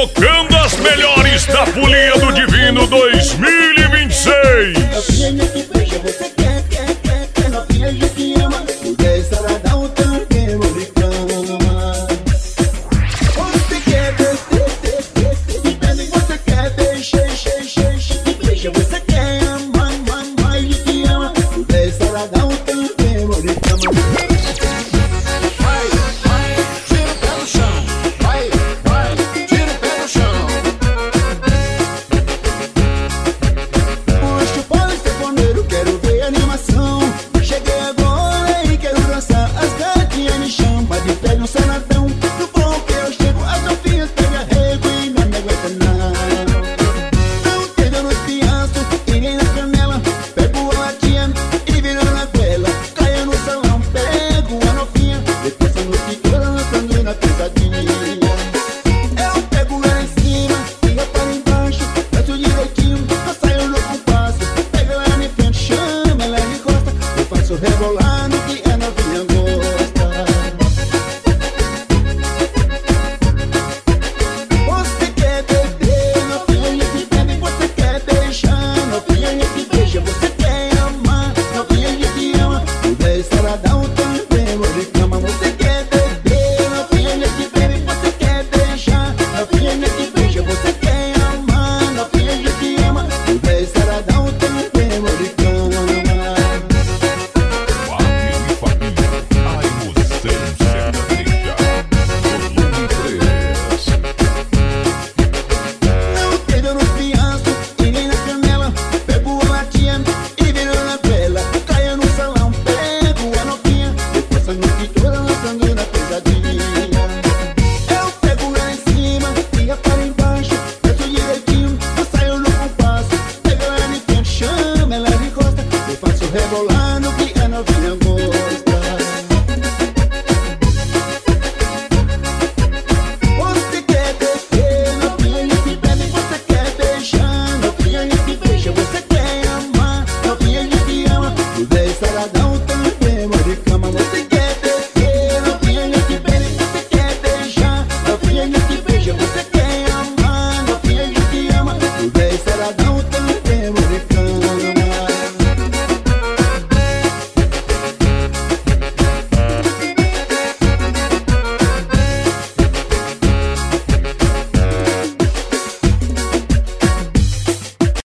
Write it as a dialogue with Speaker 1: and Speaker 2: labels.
Speaker 1: Tocando as melhores da Folia do Divino 2026.
Speaker 2: Novinha que beija, você quer, novinha que ama. O 10 ela dá um tanquemo de cama. Você quer, que bebe, você quer, beija, que beija, você quer, mais de que ama. O 10 ela dá um tanquemo de cama. Rebolando que a novinha gosta. Você quer beber, novinha que bebe, você quer beijar, novinha que beija, você quer amar, novinha que ama. O 10 ela dá um tanquemo de cama. Você quer beber, novinha que bebe, você quer beijar, novinha que beija, você quer amar, novinha que ama. O 10 ela dá um tanquemo de cama. Rebolando que a novinha gosta.